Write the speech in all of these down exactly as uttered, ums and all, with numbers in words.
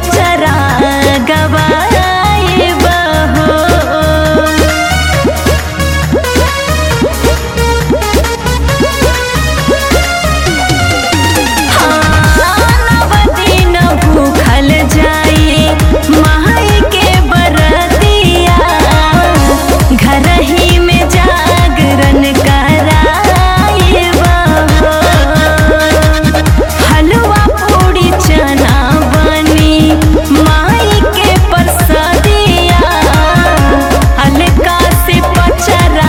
पचरा गवाए बहो। भूखल जाई माई के बरतिया घर ही में जागरण कराए बहो। हलवा पूड़ी चना बनी माई के प्रसादिया हल्का से पचरा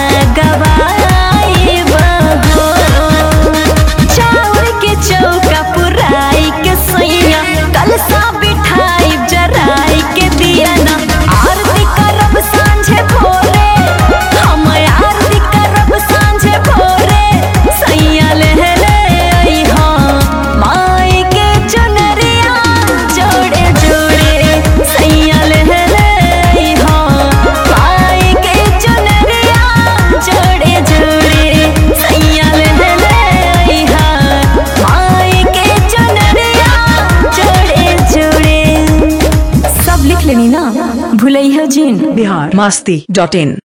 गवाए बहो। चाउर के चौका पुराई के सैया कलसा बिठाई जराई के दिया ना आरती करब सांझे भोरे हम आरती करब सांझे भोरे। सैया ले ले अइहा माई के चुनरिया जोड़े जोड़े। सैया ले ले अइहा माई के चुनरिया जोड़े जोड़े। सैया ले ले अइहा माई के चुनरिया जोड़े जोड़े। सब लिख लेनी ना भूलैया जिन। बिहार मस्ती डॉट इन।